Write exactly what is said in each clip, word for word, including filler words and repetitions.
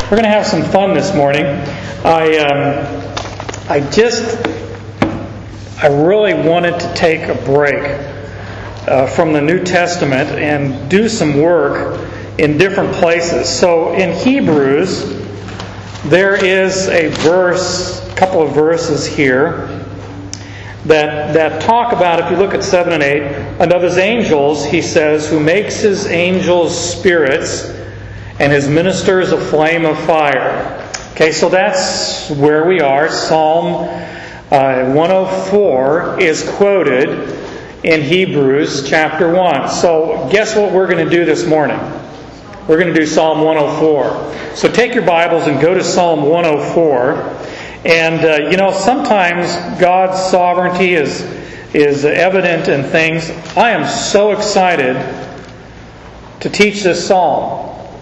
We're going to have some fun this morning. I um, I just, I really wanted to take a break uh, from the New Testament and do some work in different places. So in Hebrews, there is a verse, a couple of verses here that that talk about, if you look at seven and eight, and of his angels, he says, who makes his angels spirits and his ministers a flame of fire. Okay, so that's where we are. Psalm uh, one oh four is quoted in Hebrews chapter one. So guess what we're going to do this morning? We're going to do Psalm one oh four. So take your Bibles and go to Psalm one oh four. And, uh, you know, sometimes God's sovereignty is, is evident in things. I am so excited to teach this psalm.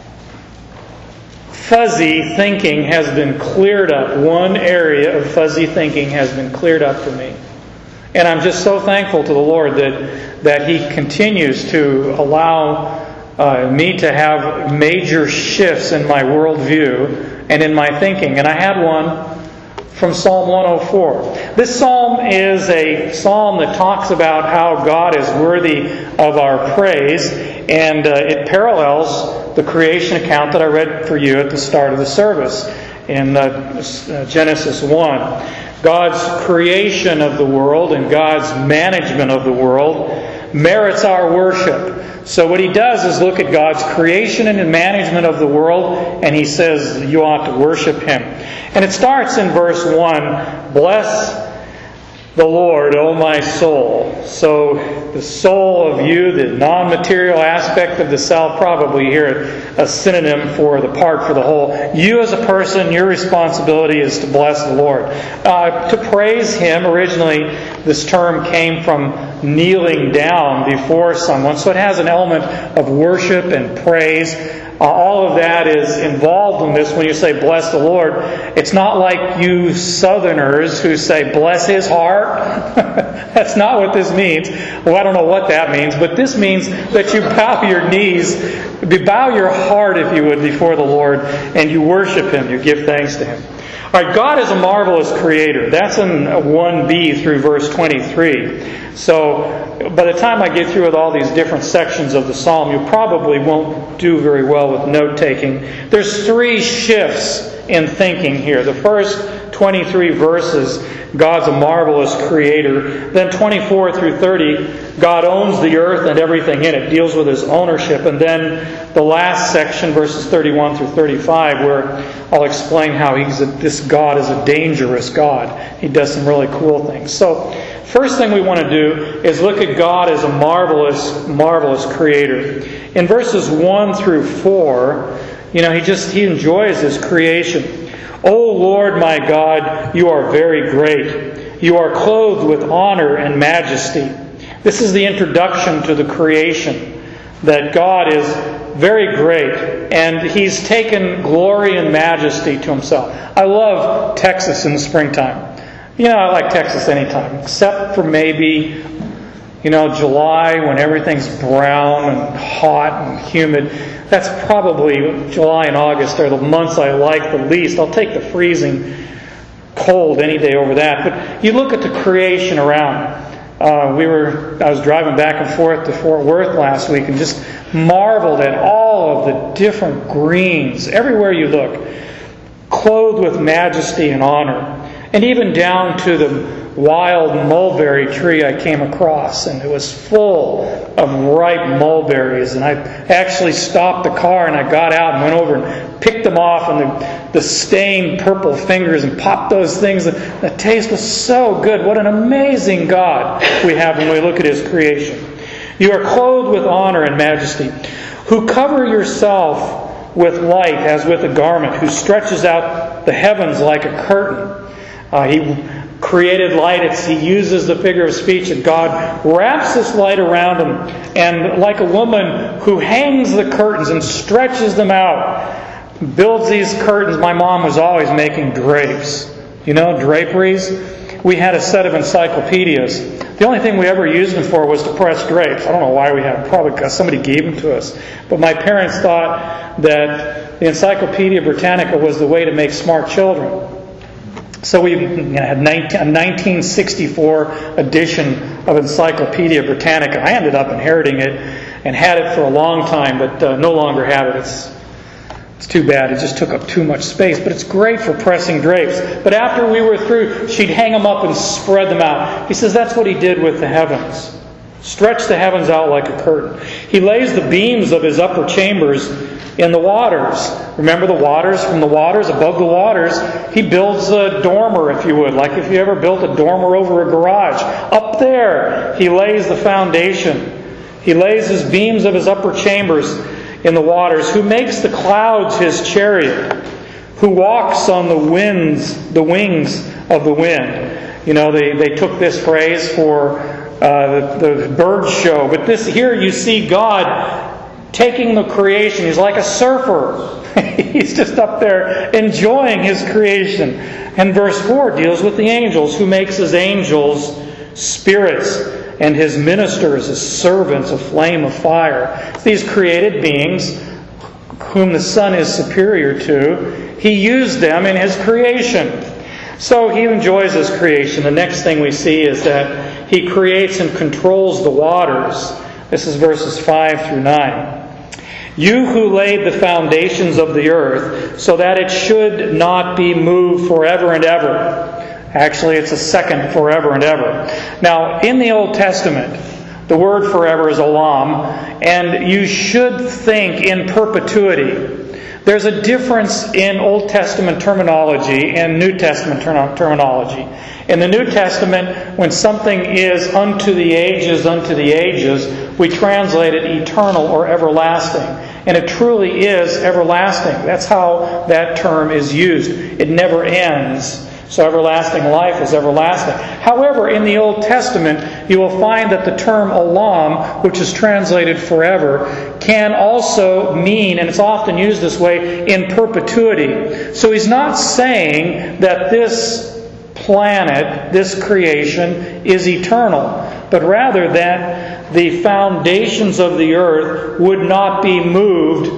Fuzzy thinking has been cleared up. One area of fuzzy thinking has been cleared up for me. And I'm just so thankful to the Lord that, that He continues to allow uh, me to have major shifts in my worldview and in my thinking. And I had one from Psalm one oh four. This psalm is a psalm that talks about how God is worthy of our praise, and uh, it parallels the creation account that I read for you at the start of the service in uh, Genesis one. God's creation of the world and God's management of the world merits our worship. So what he does is look at God's creation and management of the world, and he says you ought to worship Him. And it starts in verse one, bless the Lord, O my soul. So the soul of you, the non-material aspect of the self, probably here a synonym for the part for the whole. You as a person, your responsibility is to bless the Lord. Uh, to praise Him, originally this term came from kneeling down before someone. So it has an element of worship and praise. Uh, all of that is involved in this. When you say bless the Lord, it's not like you Southerners who say bless His heart. That's not what this means. Well, I don't know what that means, but this means that you bow your knees, bow your heart, if you would, before the Lord, and you worship Him, you give thanks to Him. All right, God is a marvelous creator. That's in one b through verse twenty-three. So by the time I get through with all these different sections of the psalm, you probably won't do very well with note-taking. There's three shifts in thinking here. The first twenty-three verses, God's a marvelous creator. Then twenty-four through thirty, God owns the earth and everything in it, deals with His ownership. And then the last section, verses thirty-one through thirty-five, where I'll explain how he's a, this God is a dangerous God. He does some really cool things. So, first thing we want to do is look at God as a marvelous, marvelous creator. In verses one through four, you know, he just he enjoys His creation. O Lord my God, you are very great. You are clothed with honor and majesty. This is the introduction to the creation, that God is very great, and He's taken glory and majesty to Himself. I love Texas in the springtime. You know, I like Texas anytime, except for maybe, you know, July when everything's brown and hot and humid. That's probably, July and August are the months I like the least. I'll take the freezing cold any day over that. But you look at the creation around. Uh, we were, I was driving back and forth to Fort Worth last week and just marveled at all of the different greens everywhere you look, clothed with majesty and honor. And even down to the wild mulberry tree I came across, and it was full of ripe mulberries. And I actually stopped the car and I got out and went over and picked them off and the, the stained purple fingers and popped those things. The taste was so good. What an amazing God we have when we look at His creation. You are clothed with honor and majesty, who cover yourself with light as with a garment, who stretches out the heavens like a curtain. Uh, he created light. It's, he uses the figure of speech that God wraps this light around Him, and like a woman who hangs the curtains and stretches them out, builds these curtains. My mom was always making drapes. You know, draperies. We had a set of encyclopedias The only thing we ever used them for was to press grapes. I don't know why we had them. Probably because somebody gave them to us. But my parents thought that the Encyclopedia Britannica was the way to make smart children. So we had a nineteen sixty-four edition of Encyclopedia Britannica. I ended up inheriting it and had it for a long time, but uh, no longer have it. It's It's too bad. It just took up too much space. But it's great for pressing grapes. But after we were through, she'd hang them up and spread them out. He says that's what he did with the heavens. Stretch the heavens out like a curtain. He lays the beams of his upper chambers in the waters. Remember the waters? From the waters, above the waters, he builds a dormer, if you would. Like if you ever built a dormer over a garage. Up there, he lays the foundation. He lays his beams of his upper chambers in the waters, who makes the clouds his chariot, who walks on the winds, the wings of the wind. You know, they, they took this phrase for uh, the, the bird show, but this here you see God taking the creation. He's like a surfer. He's just up there enjoying his creation. And verse four deals with the angels, who makes his angels spirits and his ministers as servants, a flame of fire. These created beings, whom the Son is superior to, he used them in his creation. So he enjoys his creation. The next thing we see is that he creates and controls the waters. This is verses five through nine. You who laid the foundations of the earth, so that it should not be moved forever and ever. Actually, it's a second forever and ever. Now, in the Old Testament, the word forever is olam, and you should think in perpetuity. There's a difference in Old Testament terminology and New Testament ter- terminology. In the New Testament, when something is unto the ages, unto the ages, we translate it eternal or everlasting. And it truly is everlasting. That's how that term is used. It never ends. So everlasting life is everlasting. However, in the Old Testament, you will find that the term olam, which is translated forever, can also mean, and it's often used this way, in perpetuity. So he's not saying that this planet, this creation, is eternal, but rather that the foundations of the earth would not be moved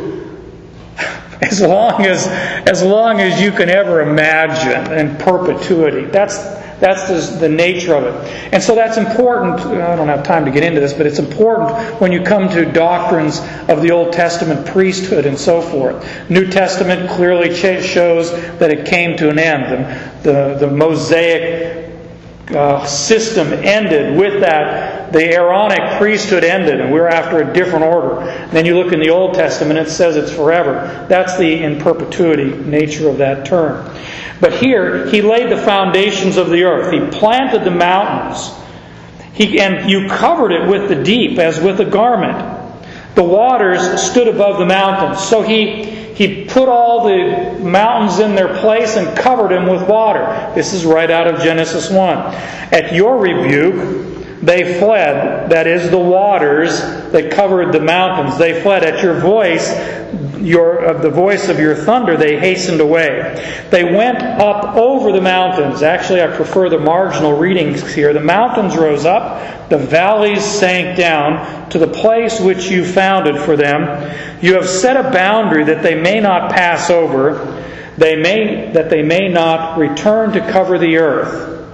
As long as as long as you can ever imagine, in perpetuity. That's that's the, the nature of it. And so that's important. I don't have time to get into this, but it's important when you come to doctrines of the Old Testament priesthood and so forth. New Testament clearly shows that it came to an end. The, the, the Mosaic Uh, system ended with that. The Aaronic priesthood ended, and we're after a different order. And then you look in the Old Testament, it says it's forever. That's the in perpetuity nature of that term. But here, he laid the foundations of the earth. He planted the mountains. He, and you covered it with the deep as with a garment. The waters stood above the mountains. So he He put all the mountains in their place and covered them with water. This is right out of Genesis one. At your rebuke, they fled. That is, the waters that covered the mountains. They fled. At your voice, your of the voice of your thunder, they hastened away. They went up over the mountains. Actually, I prefer the marginal readings here. The mountains rose up. The valleys sank down to the place which you founded for them. You have set a boundary that they may not pass over, they may that they may not return to cover the earth.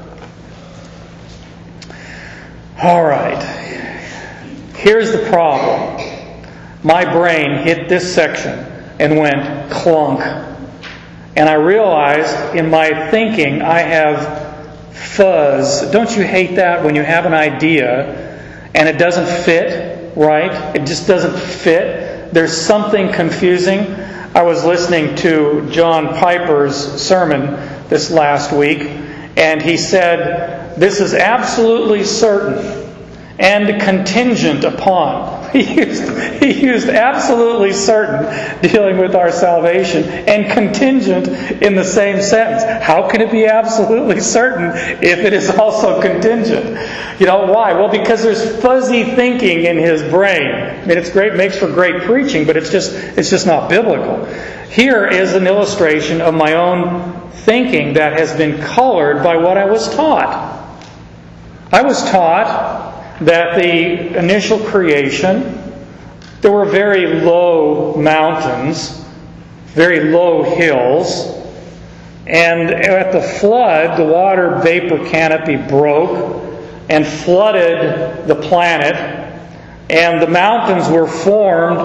All right. Here's the problem. My brain hit this section and went clunk. And I realized in my thinking I have fuzz. Don't you hate that when you have an idea and it doesn't fit, right? It just doesn't fit. There's something confusing. I was listening to John Piper's sermon this last week, and he said, this is absolutely certain and contingent upon. He used, he used absolutely certain dealing with our salvation and contingent in the same sentence. How can it be absolutely certain if it is also contingent? You know, why? Well, because there's fuzzy thinking in his brain. I mean, it's great, makes for great preaching, but it's just it's just not biblical. Here is an illustration of my own thinking that has been colored by what I was taught. I was taught that the initial creation, there were very low mountains, very low hills, and at the flood, the water vapor canopy broke and flooded the planet, and the mountains were formed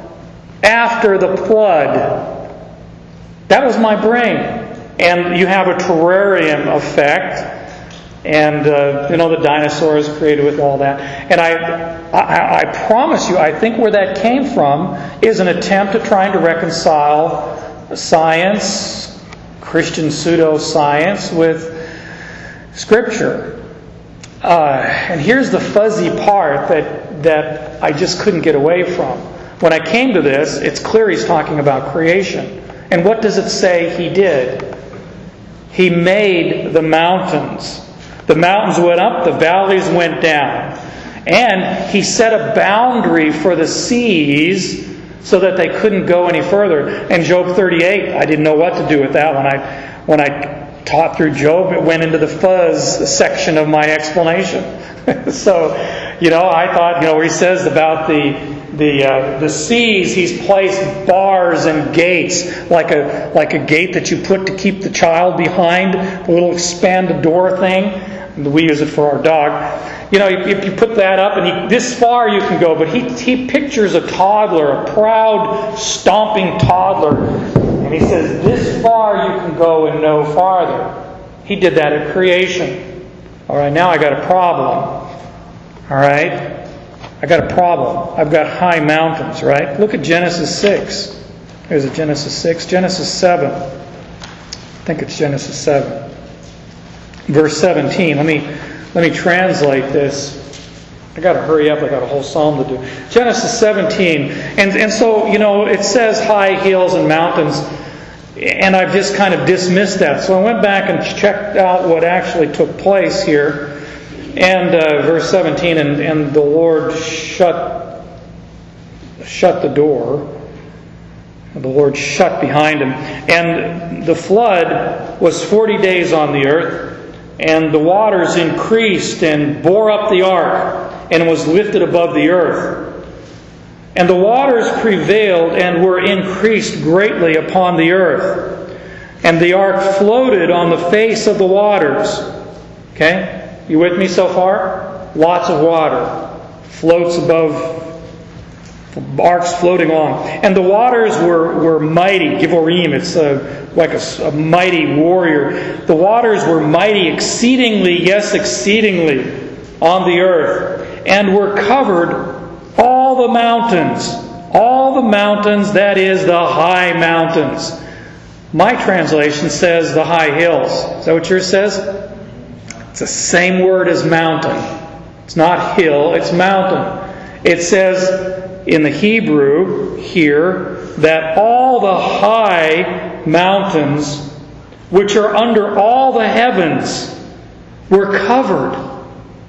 after the flood. That was my brain. And you have a terrarium effect, and uh, you know the dinosaurs created with all that. And I, I, I promise you, I think where that came from is an attempt at trying to reconcile science, Christian pseudoscience, with Scripture. Uh, and here's the fuzzy part that that I just couldn't get away from. When I came to this, it's clear he's talking about creation. And what does it say he did? He made the mountains. The mountains went up, the valleys went down. And He set a boundary for the seas so that they couldn't go any further. And Job thirty-eight, I didn't know what to do with that when I when I taught through Job. It went into the fuzz section of my explanation. So, you know, I thought, you know, where he says about the the uh, the seas, He's placed bars and gates, like a like a gate that you put to keep the child behind, the little expand door thing. We use it for our dog. You know, if you put that up, and he, this far you can go, but he he pictures a toddler, a proud, stomping toddler, and he says, this far you can go and no farther. He did that at creation. All right, now I got a problem. All right, I got a problem. I've got high mountains, right? Look at Genesis six. There's a Genesis six. Genesis seven. I think it's Genesis seven. Verse seventeen. Let me let me translate this. I got to hurry up. I got a whole psalm to do. Genesis seventeen, and and so you know it says high hills and mountains, and I've just kind of dismissed that. So I went back and checked out what actually took place here, and uh, verse seventeen, and and the Lord shut shut the door. The Lord shut behind Him, and the flood was forty days on the earth. And the waters increased and bore up the ark, and was lifted above the earth. And the waters prevailed and were increased greatly upon the earth. And the ark floated on the face of the waters. Okay? You with me so far? Lots of water. Floats above, the ark's floating along. And the waters were, were mighty. Givorim, it's a like a, a mighty warrior. The waters were mighty exceedingly, yes, exceedingly on the earth, and were covered all the mountains. All the mountains, that is, the high mountains. My translation says the high hills. Is that what yours says? It's the same word as mountain. It's not hill, it's mountain. It says in the Hebrew here that all the high mountains, which are under all the heavens, were covered.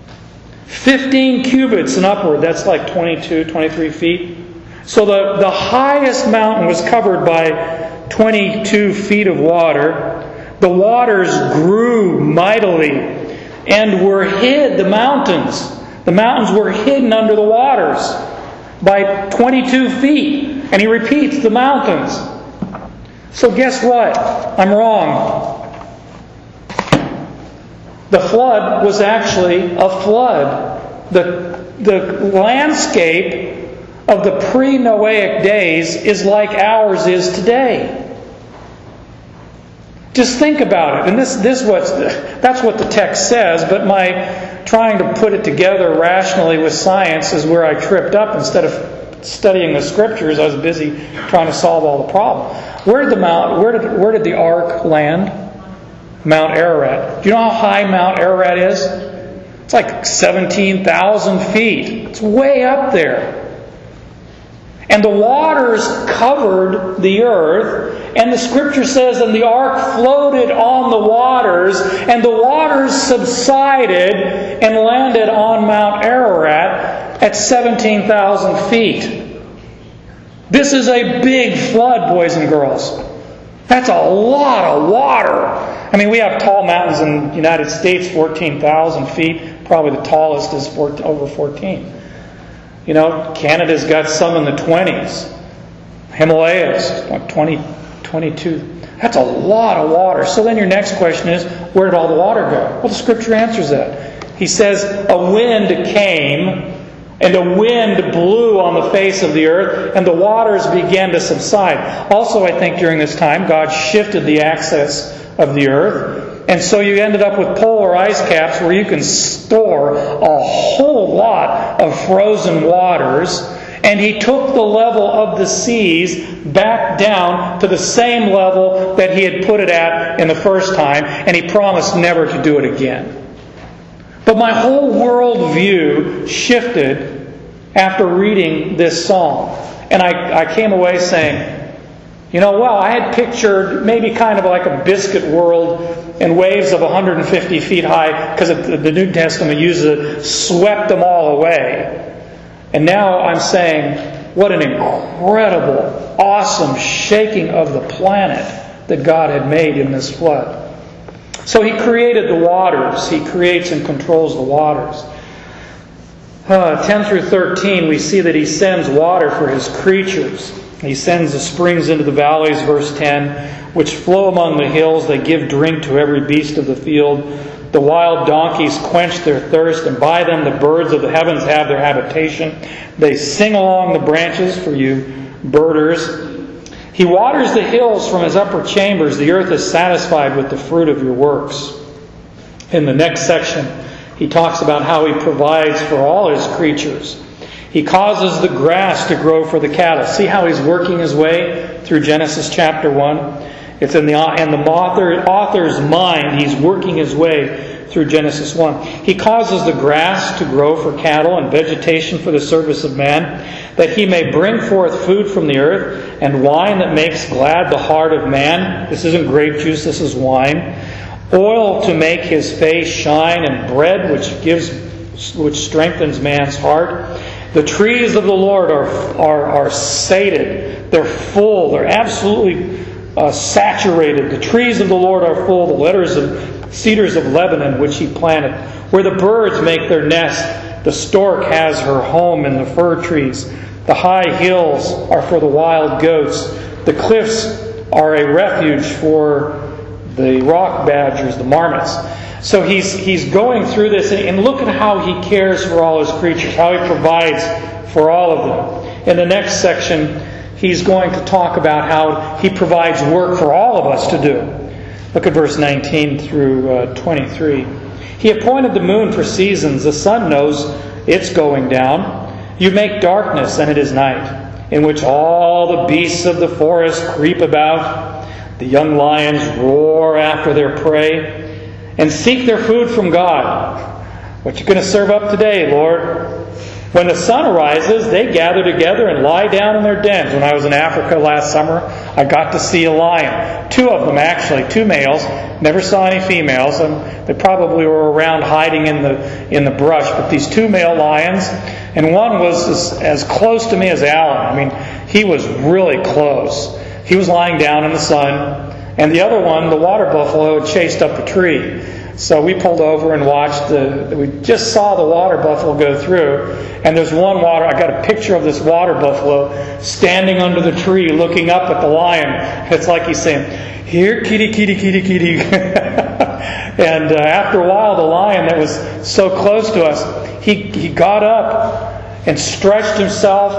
Fifteen cubits and upward, that's like twenty-two, twenty-three feet. So the, the highest mountain was covered by twenty-two feet of water. The waters grew mightily and were hid, the mountains. The mountains were hidden under the waters by twenty-two feet. And he repeats, the mountains. So guess what? I'm wrong. The flood was actually a flood. The, the landscape of the pre-Noahic days is like ours is today. Just think about it. And this, this what's that's what the text says, but my trying to put it together rationally with science is where I tripped up. Instead of studying the Scriptures, I was busy trying to solve all the problems. Where did the mount? Where did where did the ark land? Mount Ararat. Do you know how high Mount Ararat is? It's like seventeen thousand feet. It's way up there. And the waters covered the earth, and the Scripture says, and the ark floated on the waters, and the waters subsided and landed on Mount Ararat at seventeen thousand feet. This is a big flood, boys and girls. That's a lot of water. I mean, we have tall mountains in the United States, fourteen thousand feet. probably the tallest is four, over fourteen. You know, Canada's got some in the twenties. Himalayas, like twenty, twenty-two. That's a lot of water. So then your next question is, where did all the water go? Well, the Scripture answers that. He says, a wind came, and a wind blew on the face of the earth, and the waters began to subside. Also, I think during this time, God shifted the axis of the earth. And so you ended up with polar ice caps where you can store a whole lot of frozen waters. And He took the level of the seas back down to the same level that He had put it at in the first time. And He promised never to do it again. But my whole worldview shifted after reading this psalm. And I, I came away saying, you know, well, I had pictured maybe kind of like a biscuit world and waves of one hundred fifty feet high, because the New Testament uses it, swept them all away. And now I'm saying, what an incredible, awesome shaking of the planet that God had made in this flood. So He created the waters. He creates and controls the waters. Uh, ten through thirteen, we see that He sends water for His creatures. He sends the springs into the valleys, verse ten, which flow among the hills. They give drink to every beast of the field. The wild donkeys quench their thirst, and by them the birds of the heavens have their habitation. They sing along the branches for you birders. He waters the hills from His upper chambers. The earth is satisfied with the fruit of your works. In the next section, he talks about how He provides for all His creatures. He causes the grass to grow for the cattle. See how He's working His way through Genesis chapter one? It's in the, in the author, author's mind. He's working his way through Genesis one. He causes the grass to grow for cattle and vegetation for the service of man, that he may bring forth food from the earth, and wine that makes glad the heart of man. This isn't grape juice, this is wine. Oil to make his face shine, and bread which gives, which strengthens man's heart. The trees of the Lord are, are, are sated. They're full. They're absolutely uh, saturated. The trees of the Lord are full. The letters of cedars of Lebanon, which He planted. Where the birds make their nest, the stork has her home in the fir trees. The high hills are for the wild goats. The cliffs are a refuge for the rock badgers, the marmots. So he's he's going through this, and look at how He cares for all His creatures, how He provides for all of them. In the next section, he's going to talk about how He provides work for all of us to do. Look at verse nineteen through uh, twenty-three. He appointed the moon for seasons. The sun knows it's going down. You make darkness, and it is night, in which all the beasts of the forest creep about. The young lions roar after their prey and seek their food from God. What you going to serve up today, Lord? When the sun arises, they gather together and lie down in their dens. When I was in Africa last summer, I got to see a lion. Two of them, actually, two males. Never saw any females. And they probably were around hiding in the in the brush. But these two male lions, and one was as, as close to me as Alan. I mean, he was really close. He was lying down in the sun. And the other one, the water buffalo, had chased up a tree. So we pulled over and watched the, we just saw the water buffalo go through. And there's one water, I got a picture of this water buffalo standing under the tree looking up at the lion. It's like he's saying, "Here, kitty, kitty, kitty, kitty." And uh, after a while, the lion that was so close to us, he, he got up and stretched himself,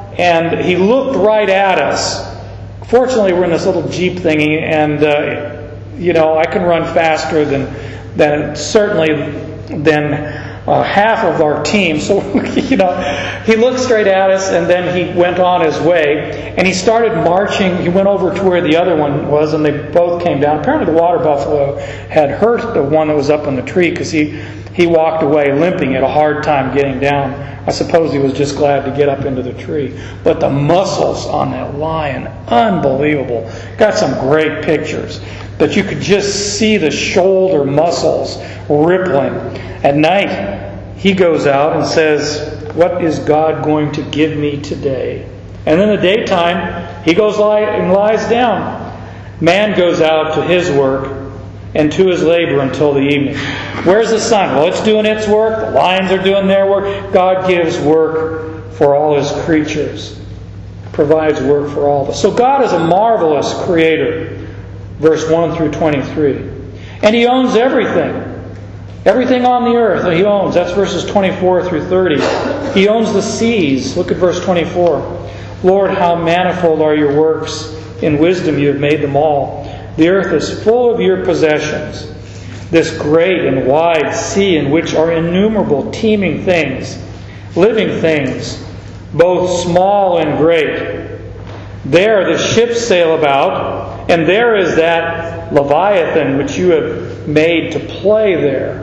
and he looked right at us. Fortunately, we're in this little Jeep thingy, and uh, you know, I can run faster than than certainly than uh, half of our team. So you know, he looked straight at us, and then he went on his way, and he started marching. He went over to where the other one was, and they both came down. Apparently, the water buffalo had hurt the one that was up in the tree, because he he walked away limping, had a hard time getting down. I suppose he was just glad to get up into the tree. But the muscles on that lion, unbelievable. Got some great pictures that you could just see the shoulder muscles rippling. At night, he goes out and says, "What is God going to give me today?" And in the daytime, he goes lie and lies down. Man goes out to his work, and to his labor until the evening. Where's the sun? Well, it's doing its work. The lions are doing their work. God gives work for all His creatures. Provides work for all of us. So God is a marvelous Creator. Verse one through twenty-three. And He owns everything. Everything on the earth He owns. That's verses twenty-four through thirty. He owns the seas. Look at verse twenty-four. Lord, how manifold are your works. In wisdom you have made them all. The earth is full of your possessions. This great and wide sea in which are innumerable teeming things, living things, both small and great. There the ships sail about, and there is that Leviathan which you have made to play there.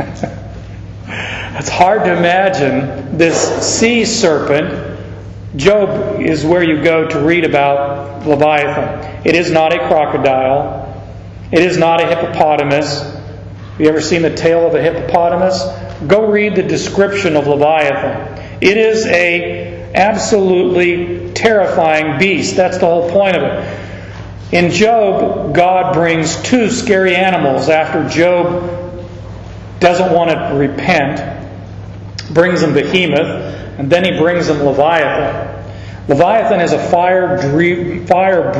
It's hard to imagine this sea serpent. Job is where you go to read about Leviathan. It is not a crocodile. It is not a hippopotamus. Have you ever seen the tale of a hippopotamus? Go read the description of Leviathan. It is a absolutely terrifying beast. That's the whole point of it. In Job, God brings two scary animals after Job doesn't want to repent. Brings him Behemoth. And then He brings him Leviathan. Leviathan is a fire-breathing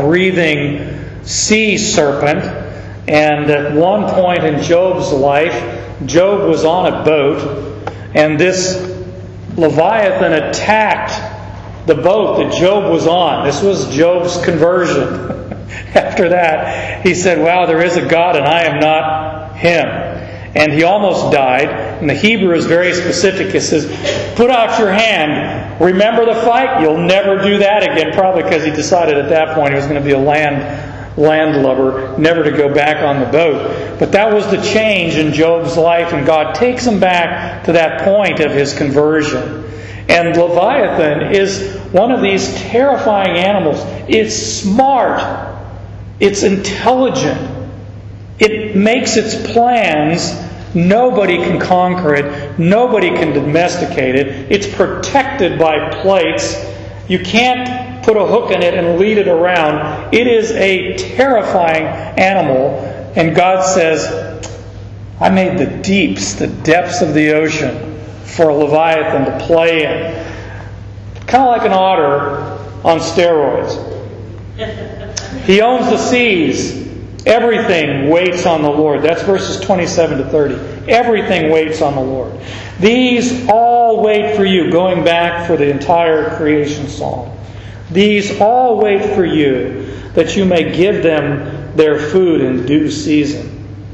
sea serpent. And at one point in Job's life, Job was on a boat. And this Leviathan attacked the boat that Job was on. This was Job's conversion. After that, he said, wow, there is a God and I am not Him. And he almost died. And the Hebrew is very specific. It says, put out your hand. Remember the fight? You'll never do that again. Probably because he decided at that point he was going to be a land, landlubber, never to go back on the boat. But that was the change in Job's life. And God takes him back to that point of his conversion. And Leviathan is one of these terrifying animals. It's smart. It's intelligent. It makes its plans. Nobody can conquer it. Nobody can domesticate it. It's protected by plates. You can't put a hook in it and lead it around. It is a terrifying animal. And God says, I made the deeps, the depths of the ocean for a Leviathan to play in. Kind of like an otter on steroids. He owns the seas. Everything waits on the Lord. That's verses twenty-seven to thirty. Everything waits on the Lord. These all wait for you, going back for the entire creation psalm. These all wait for you, that you may give them their food in due season.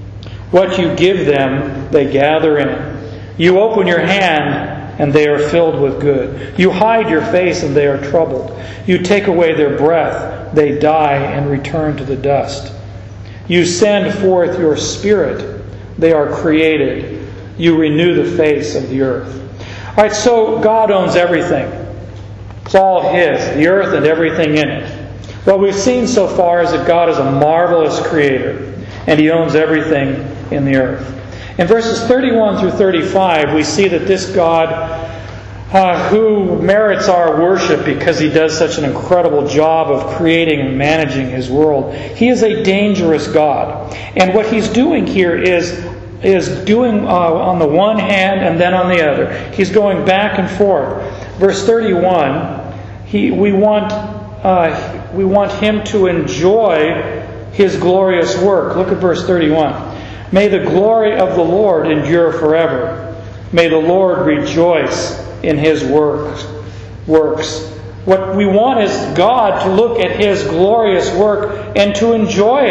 What you give them, they gather in. You open your hand, and they are filled with good. You hide your face, and they are troubled. You take away their breath, they die and return to the dust. You send forth your Spirit, they are created. You renew the face of the earth. All right, so God owns everything. It's all His, the earth and everything in it. What we've seen so far is that God is a marvelous Creator, and He owns everything in the earth. In verses thirty-one through thirty-five, we see that this God, Uh, who merits our worship because He does such an incredible job of creating and managing His world. He is a dangerous God. And what He's doing here is, is doing uh, on the one hand and then on the other. He's going back and forth. Verse thirty-one, he, we want, uh, we want Him to enjoy His glorious work. Look at verse thirty-one. May the glory of the Lord endure forever. May the Lord rejoice in His works. works. What we want is God to look at His glorious work and to enjoy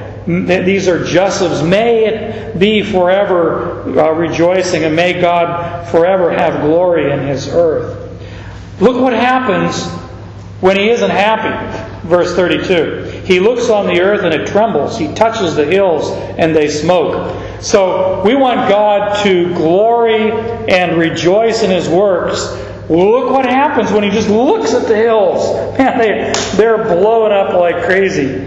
it. These are Jusufs. May it be forever uh, rejoicing, and may God forever have glory in His earth. Look what happens when He isn't happy. Verse thirty-two. He looks on the earth and it trembles. He touches the hills and they smoke. So we want God to glory and rejoice in His works. Look what happens when He just looks at the hills. Man, they, they're blowing up like crazy.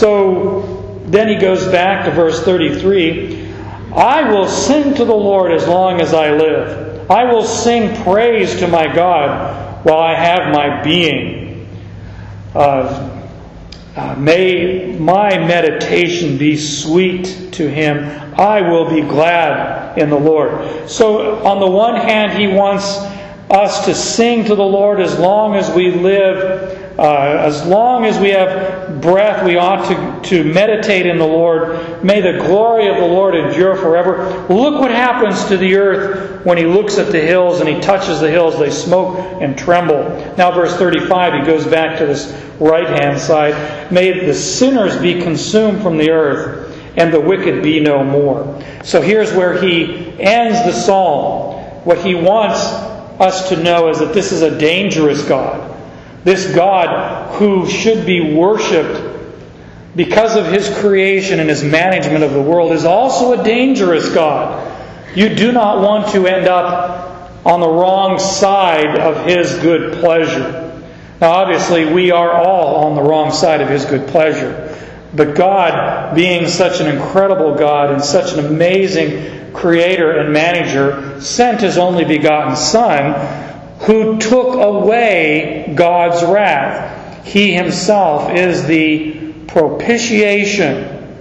So then He goes back to verse thirty-three. I will sing to the Lord as long as I live. I will sing praise to my God while I have my being. Uh, Uh, may my meditation be sweet to Him. I will be glad in the Lord. So on the one hand, He wants us to sing to the Lord as long as we live. Uh, as long as we have breath, we ought to, to meditate in the Lord. May the glory of the Lord endure forever. Look what happens to the earth when He looks at the hills and He touches the hills. They smoke and tremble. Now verse thirty-five, He goes back to this right-hand side. May the sinners be consumed from the earth, and the wicked be no more. So here's where He ends the psalm. What He wants us to know is that this is a dangerous God. This God who should be worshipped because of His creation and His management of the world is also a dangerous God. You do not want to end up on the wrong side of His good pleasure. Now obviously we are all on the wrong side of His good pleasure. But God, being such an incredible God and such an amazing Creator and Manager, sent His only begotten Son, who took away God's wrath. He Himself is the propitiation,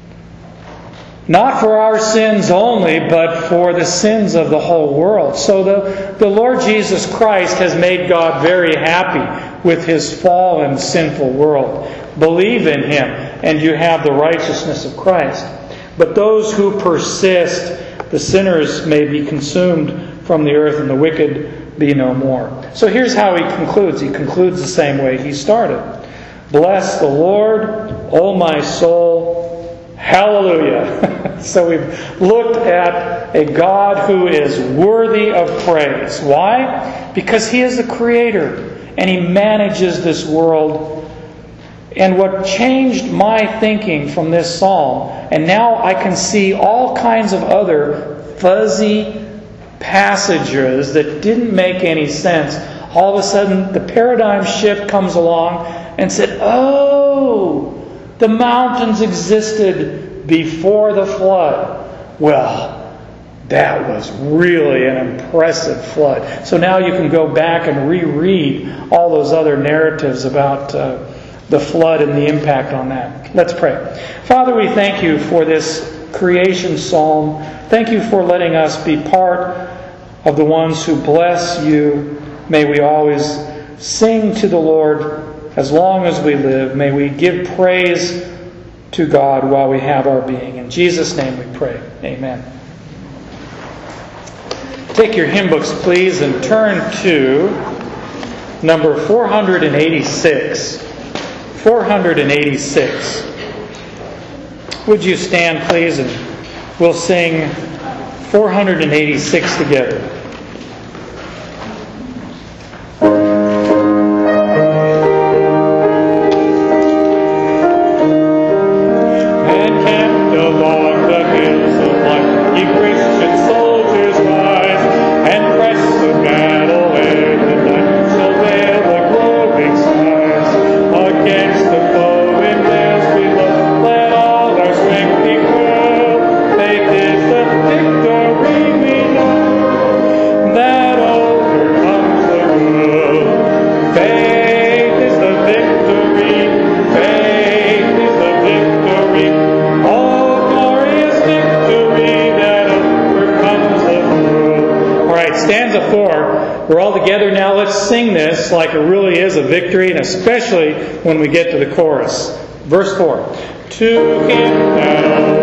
not for our sins only, but for the sins of the whole world. So the, the Lord Jesus Christ has made God very happy with His fallen, sinful world. Believe in Him, and you have the righteousness of Christ. But those who persist, the sinners may be consumed from the earth, and the wicked be no more. So here's how he concludes. He concludes the same way he started. Bless the Lord, O my soul. Hallelujah. So we've looked at a God who is worthy of praise. Why? Because He is the Creator and He manages this world. And what changed my thinking from this psalm, and now I can see all kinds of other fuzzy passages that didn't make any sense. All of a sudden, the paradigm shift comes along and said, oh, the mountains existed before the flood. Well, that was really an impressive flood. So now you can go back and reread all those other narratives about uh, the flood and the impact on that. Let's pray. Father, we thank You for this creation psalm. Thank You for letting us be part of the ones who bless You. May we always sing to the Lord as long as we live. May we give praise to God while we have our being. In Jesus' name we pray. Amen. Take your hymn books, please, and turn to number four hundred eighty-six. four hundred eighty-six. Would you stand, please, and we'll sing four hundred eighty-six together. And camped along the hills of life, ye Christian soldiers rise, and press the battle ere the night shall veil the glowing skies. Against the foe in theirs below, let all our strength be quelled. Faith is the victory we know, that overcomes the world. Faith is the victory, faith is the victory, all glorious victory that overcomes the world. All right, stanza four. We're all together now. Let's sing this like it really is a victory, and especially when we get to the chorus. Verse four. To Him now